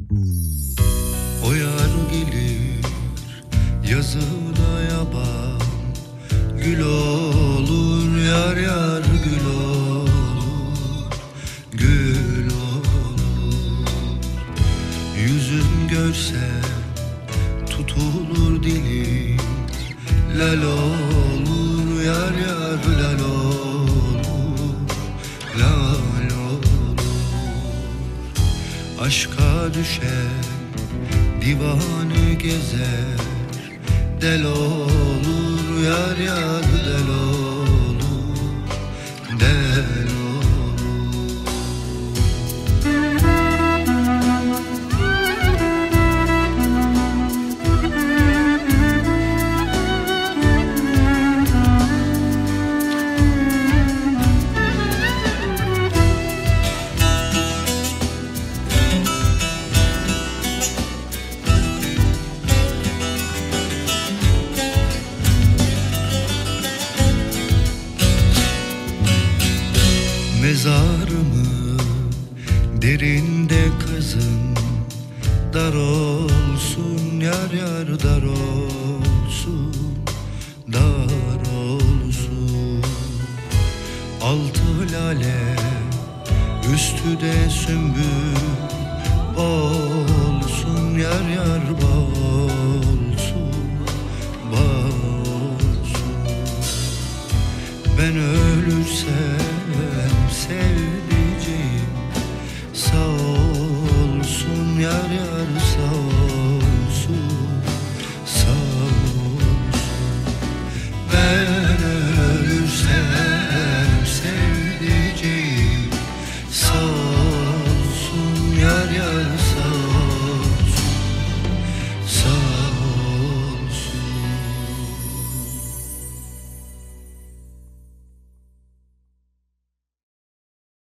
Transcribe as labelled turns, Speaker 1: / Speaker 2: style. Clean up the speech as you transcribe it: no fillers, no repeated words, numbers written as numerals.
Speaker 1: O yar gelir yazıda yaban, gül olur yar yar gül olur, gül olur. Yüzün görsem tutulur dilim, lal olur yar yar lal olur, lal olur. Aşka düşen divane gezer, del olur yar yar del olur, del olur. Mezarımı derinde kazın, dar olsun yar yar dar olsun, dar olsun. Altı lale üstü de sümbül olsun yar yar olsun, olsun. Ben ölürsem sevdiceğim sağ olsun yar yar.